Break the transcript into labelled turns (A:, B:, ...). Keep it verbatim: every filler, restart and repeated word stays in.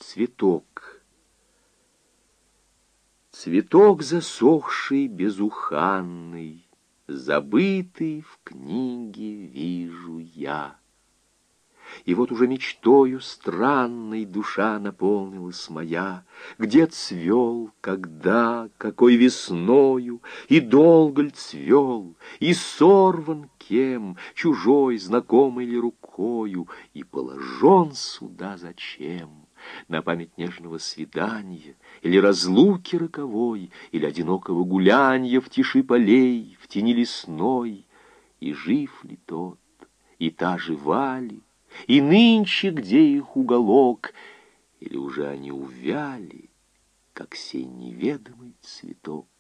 A: цветок. Цветок засохший, безуханный, забытый в книге вижу я. И вот уже мечтою странной душа наполнилась моя. Где цвел, когда, какой весною, и долго ль цвел, и сорван кем, чужой, знакомой ли рукою, и положен сюда зачем? На память нежного свидания, или разлуки роковой, или одинокого гулянья в тиши полей, в тени лесной. И жив ли тот, и та жива ли, и нынче где их уголок, или уже они увяли, как сей неведомый цветок?